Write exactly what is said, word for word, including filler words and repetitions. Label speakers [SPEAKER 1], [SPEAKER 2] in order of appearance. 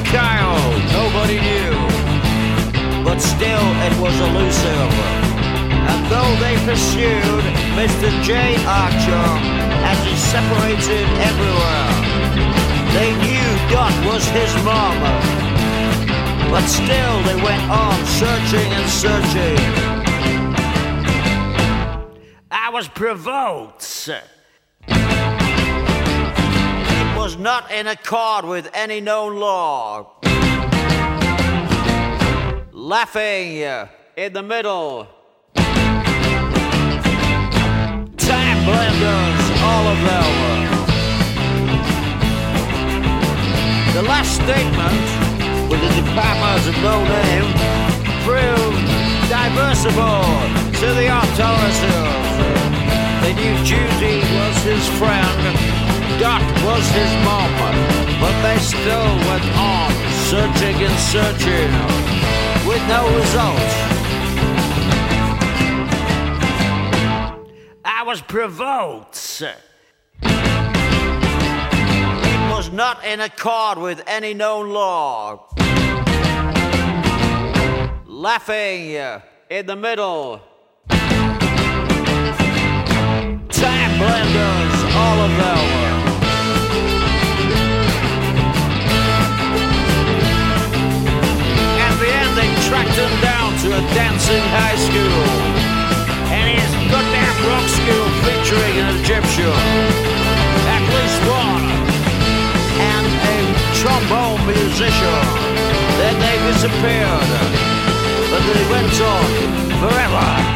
[SPEAKER 1] Kyle, nobody knew. But still it was elusive. And though they pursued Mister J. Archer as he separated everywhere, they knew Dot was his mom. But still they went on searching and searching. I was provoked. It was not in accord with any known law. Laughing in the middle. Time blenders, all of them. The last statement, with the department of no name, proved diversible to the authorities. They knew Judy was his friend, Dot was his mom, but they still went on searching and searching with no result. I was provoked. It was not in accord with any known law. Laughing in the middle. Time blenders, all of them. At the end they tracked him down to a dancing high school. And his goddamn rock school featuring an Egyptian. At least one. And a trombone musician. Then they disappeared. But they went on forever.